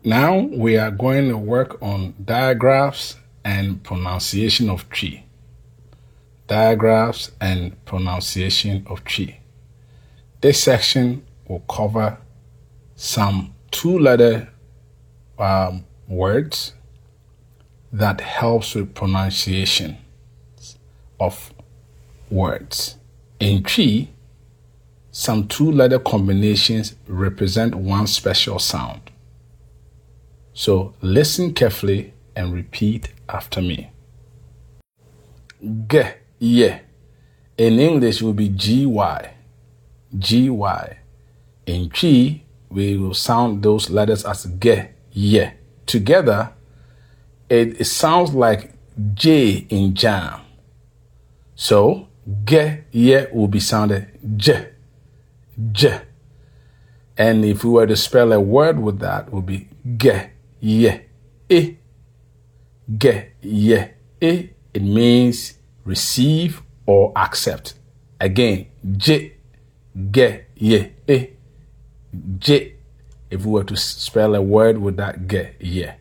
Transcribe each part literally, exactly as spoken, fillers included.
Now we are going to work on digraphs and pronunciation of tree. Digraphs and pronunciation of tree. This section will cover some two-letter um, words that helps with pronunciation of words. In tree, some two-letter combinations represent one special sound. So listen carefully and repeat after me. G, yeah. In English, it will be G Y. G Y. In tree, we will sound those letters as G, yeah. Together, it, it sounds like J in jam. So, G, yeah will be sounded J, J. And if we were to spell a word with that, it would be G, yeah, E. G, yeah, E. It means receive or accept. Again, J, G, yeah, E. J. If we were to spell a word with that G, yeah.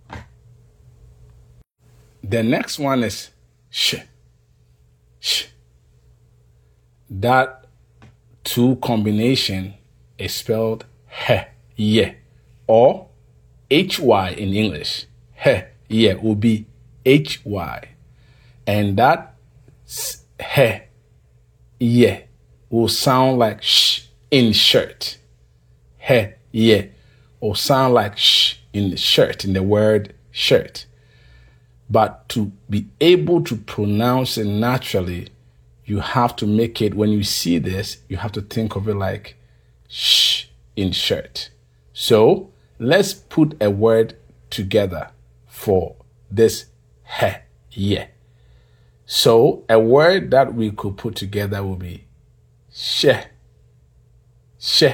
The next one is sh, sh. That two combination is spelled he, yeah, or H Y in English. He, yeah, will be H Y. And that he, yeah, will sound like sh in shirt. He, yeah, will sound like sh in the shirt, in the word shirt. But to be able to pronounce it naturally, you have to make it, when you see this, you have to think of it like sh in shirt. So let's put a word together for this he, yeah. So a word that we could put together will be she, she,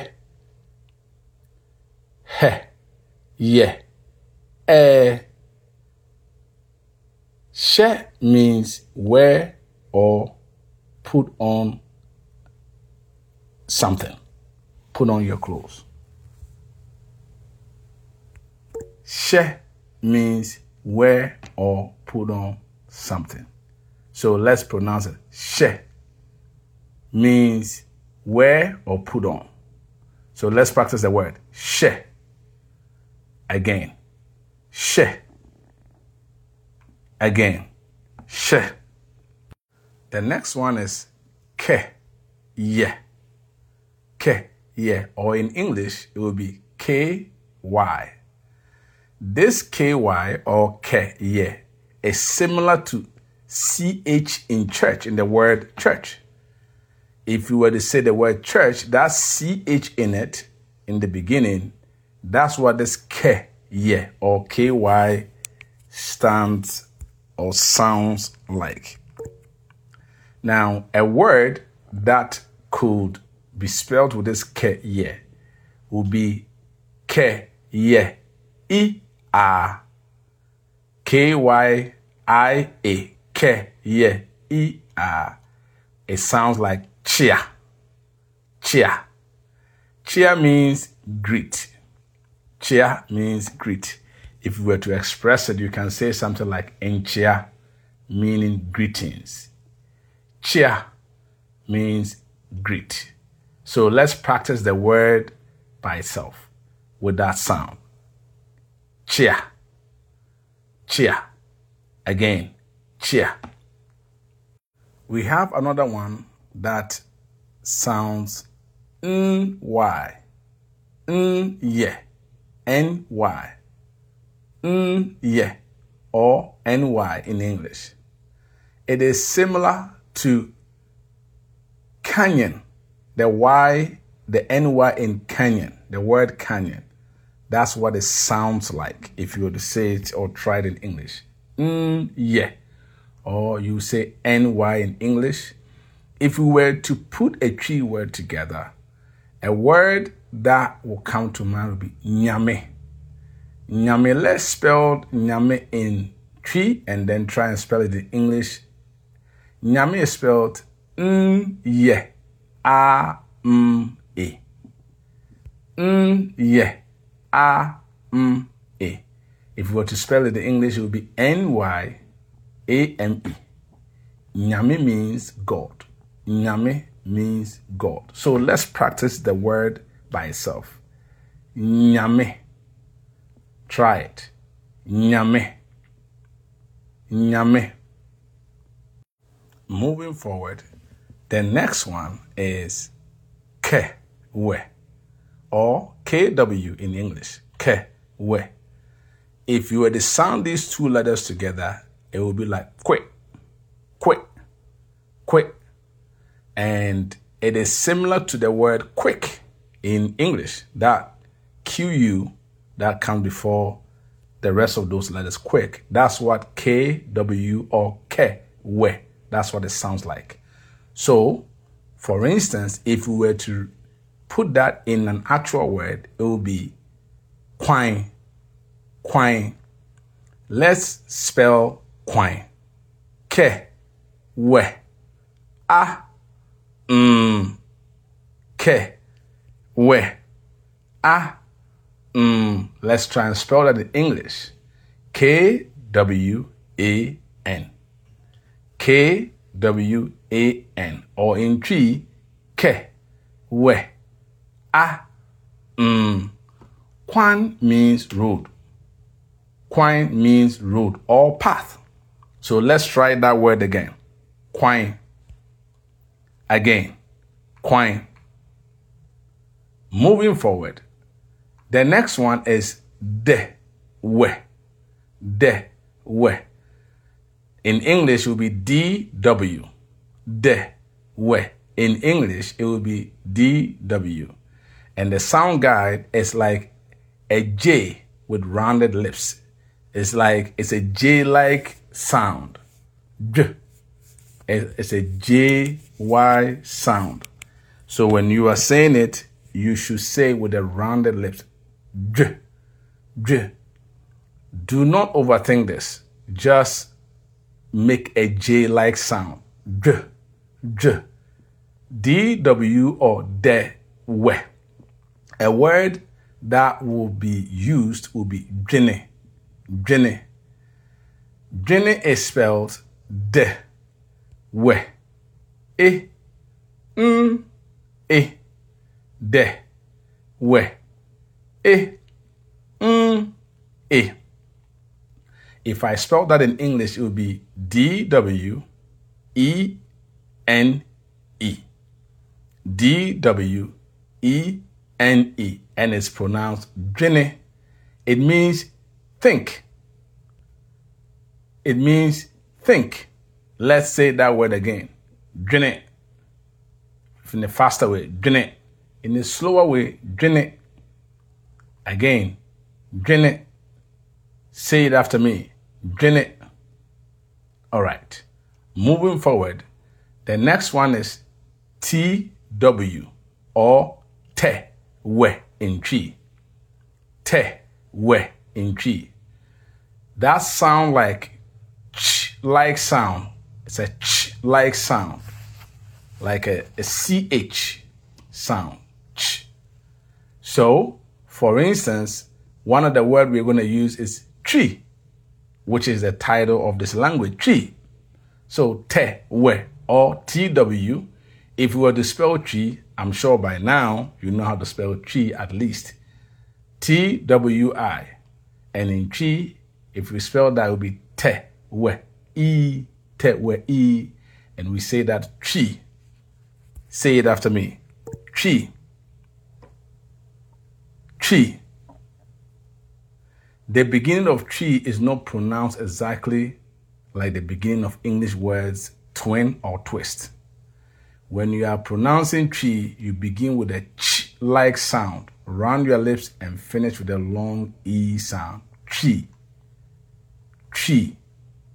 he, yeah, eh. She means wear or put on something. Put on your clothes. She means wear or put on something. So let's pronounce it. She means wear or put on. So let's practice the word. She. Again. She. Again. She. The next one is ke, yeah. Ke, yeah. Or in English, it will be K Y. This K Y or ke, yeah, is similar to C H in church, in the word church. If you were to say the word church, that's C H in it, in the beginning. That's what this ke, yeah, or K Y stands or sounds like. Now, a word that could be spelled with this ke, yeah, would be ke, yeah, I, a, K Y I A, ke, yeah, I, a. It sounds like chia, chia. Chia means greet. Chia means greet. If you were to express it, you can say something like enchia, meaning greetings. Chia means greet. So let's practice the word by itself with that sound. Chia, chia. Again, chia. We have another one that sounds n-y, n-yeah, n-y. Mm, yeah, or N Y in English. It is similar to canyon, the Y, the N Y in canyon, the word canyon. That's what it sounds like if you were to say it or try it in English. Mm, yeah, or you say N Y in English. If we were to put a tree word together, a word that will come to mind would be nyame. Nyame, let's spell nyame in tree and then try and spell it in English. Nyame is spelled n ye a m e. N ye a m If you were to spell it in English, it would be N Y A M E. Nyame means God. Nyame means God. So let's practice the word by itself. Nyame. Try it. Nyame. Nyame. Moving forward, the next one is ke, we, or K W in English. Ke, we. If you were to sound these two letters together, it would be like quick, quick, quick. And it is similar to the word quick in English. That Q U that comes before the rest of those letters, quick. That's what K W or ke, we. That's what it sounds like. So, for instance, if we were to put that in an actual word, it would be quine, quine. Let's spell quine. Ke, we, a, mm, ke, we, a, mm. Let's try and spell that in English. K W A N. K W A N. Or in tree, ke, we, a, mm. Kwan means road. Quine means road or path. So let's try that word again. Quine. Again. Quine. Moving forward. The next one is de, we. De, we. In English, it will be D W. De, we. In English, it will be D W. And the sound guide is like a J with rounded lips. It's like, it's a J-like sound. J. It's a J Y sound. So when you are saying it, you should say with the rounded lips. J. J. Do not overthink this. Just make a J-like sound. J. J. D W or de, we. A word that will be used will be dwene. Dwene. Dwene is spelled de, we, e, mm, e, de, we, e, mm, e. If I spell that in English, it would be D W E N E. D W E N E. And it's pronounced dwene. It means think. It means think. Let's say that word again. Dwene. In a faster way, dwene. In a slower way, dwene. Again, dwene. Say it after me. Dwene. All right. Moving forward, the next one is T W or te, we in tree. Te, we in tree. That sound like ch-like sound. It's a ch-like sound. Like a, a C H sound. Ch. So, for instance, one of the words we're going to use is tree, which is the title of this language, tree. So, te, we, or T W. If we were to spell tree, I'm sure by now you know how to spell tree at least. T W I. And in tree, if we spell that, it would be te, we, e, te, we, e. And we say that tree. Say it after me. Tree. Tree. The beginning of tree is not pronounced exactly like the beginning of English words twin or twist. When you are pronouncing tree, you begin with a ch-like sound, round your lips, and finish with a long E sound. Tree. Tree.